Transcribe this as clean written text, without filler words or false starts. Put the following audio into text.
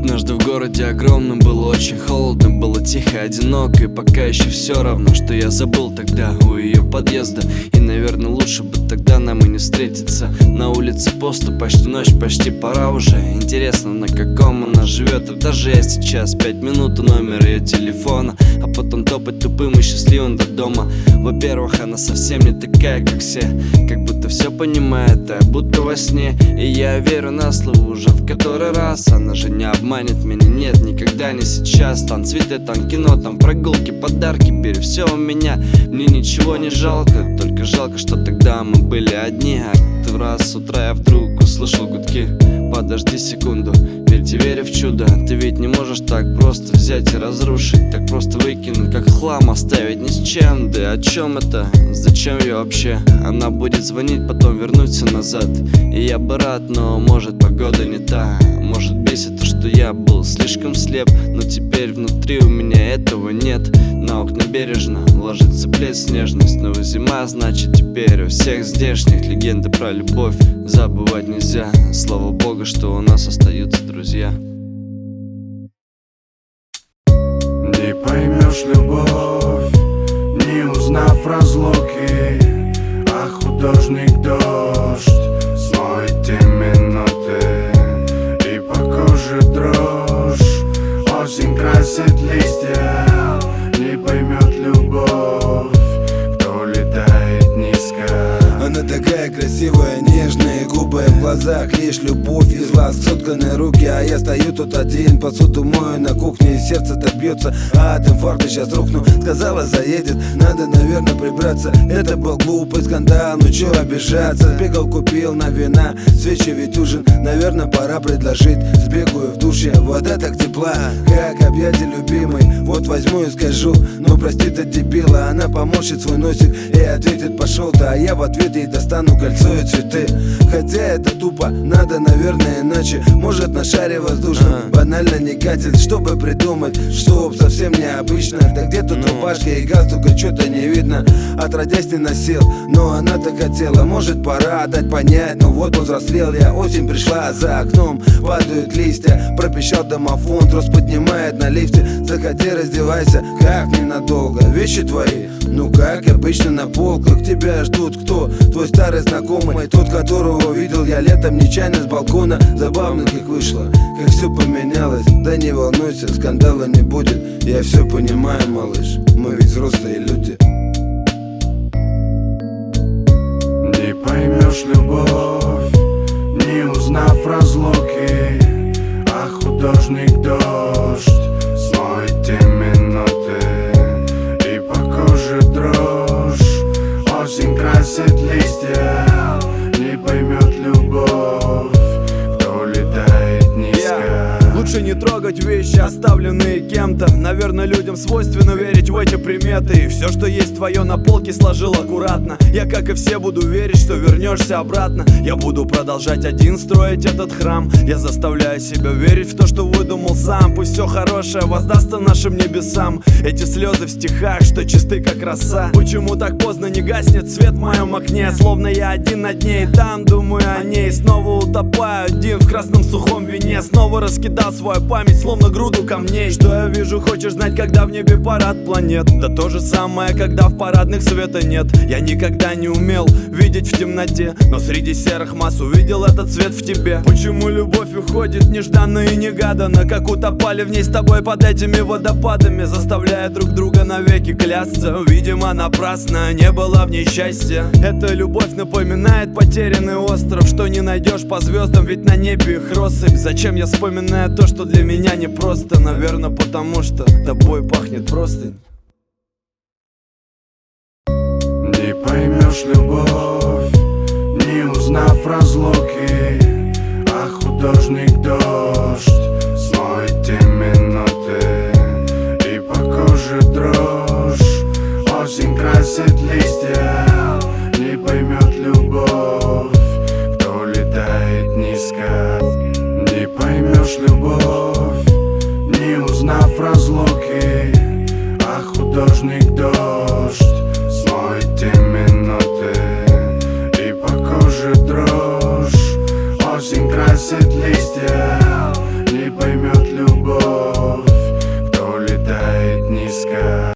Однажды в городе огромном было очень холодно, было тихо, одиноко, и пока еще все равно, что я забыл тогда у ее подъезда. И, наверное, лучше бы тогда нам и не встретиться. На улице пусто, почти ночь, почти пора уже. Интересно, на каком она живет, и даже я сейчас 5 минут у номера ее телефона, а потом топать тупым и счастливым до дома. Во-первых, она совсем не такая, как все, как будто все понимает, а будто во сне. И я верю на слово уже в который раз. Она же не обманет меня, нет, никогда не сейчас. Там цветы, там кино, там прогулки, подарки, бери все у меня. Мне ничего не жалко, только жалко, что тогда мы были одни. А как-то раз с утра я вдруг услышал гудки. Подожди секунду, верьте, верю в чудо. Ты ведь не можешь так просто взять и разрушить, так просто выкинуть, как хлам, оставить ни с чем. Да о чем это? Зачем я вообще? Она будет звонить, потом вернуться назад. И я бы рад, но может погода не та. Может бесит то, что я был слишком слеп, но теперь внутри у меня этого нет. На окна бережно ложится плеск, снежный. Снова зима, значит теперь у всех здешних легенды про любовь забывать нельзя. Слава богу, что у нас остаются друзья. Не поймешь любовь, не узнав разлуки, а художник дождь смоет те минуты, и по коже дрожь. Осень красит листья, не поймет любовь, кто летает низко. Она такая красивая, нежные губы, в глазах лишь любовь, из глаз сотканы руки. А я стою тут один, посуду мою на кухне, и сердце так бьется, а от инфаркта сейчас рухну. Сказала, заедет, надо, наверное, прибраться. Это был глупый скандал, ну чё обижаться. Сбегал, купил на вина, свечи ведь ужин, наверное, пора предложить. Сбегаю в душе, вода так тепла, как объятие любимой. Вот возьму и скажу, ну прости ты, дебила. Она поморщит свой носик и ответит, пошел ты. А я в ответ ей достану кольцо и цветы. Хотя это тупо, надо, наверное, иначе. Может, на шаре воздушном банально не катит, чтобы придумать, чтоб совсем необычно. Да где тут рубашка и галстука, что-то не видно. Отродясь не носил, но она так хотела. Может, пора дать понять, но вот повзрослел я. Осень пришла, за окном падают листья. Пропищал домофон, трос поднимает на лифте. Заходи, раздевайся, как ненадолго. Вещи твои, ну как обычно на полках. Тебя ждут кто? Твой старый знакомый, тот, которого видел я летом нечаянно с балкона. Забавно как вышло, как все поменялось. Да не волнуйся, скандала не будет. Я все понимаю, малыш, мы ведь взрослые люди. Не поймешь любовь, не узнав разлуки, а художник дождь смоет те минуты, и по коже дрожь. Осень красит листья, не поймет любовь, кто летает низко. Лучше не трогать вещи, оставленные кем-то. Наверное, людям свойственно верить в эти приметы. И все, что есть твое, на полке сложил аккуратно. Я, как и все, буду верить, что вернешься обратно. Я буду продолжать один строить этот храм. Я заставляю себя верить в то, что выдумал сам. Пусть все хорошее воздастся нашим небесам. Эти слезы в стихах, что чисты как роса. Почему так поздно не гаснет свет в моем окне? Словно я один над ней, там думаю о ней. Снова утопаю один в красном сухом вине. Снова раскидал свою память, словно груду камней. Что я вижу, хочешь знать, когда в небе парад планет? Да то же самое, когда в парадных света нет. Я никогда не умел видеть в темноте, но среди серых масс увидел этот цвет в тебе. Почему любовь уходит нежданно и негаданно, как утопали в ней с тобой под этими водопадами, заставляя друг друга навеки клясться? Видимо, напрасно, не было в ней счастья. Эта любовь напоминает потерянный остров, что не найдешь по звездам, ведь на небе их россыпь. Зачем я вспоминаю то, что для меня непросто? Наверное, потому что тобой пахнет простынь. Не поймешь любовь, не узнав разлуки, а художник дождь смоет те минуты, и по коже дрожь. Осень красит листья, не поймет любовь, кто летает низко. Не поймешь любовь, не узнав разлуки, а художник дождь смоет те минуты, и по коже дрожь. Осень красит листья. низко.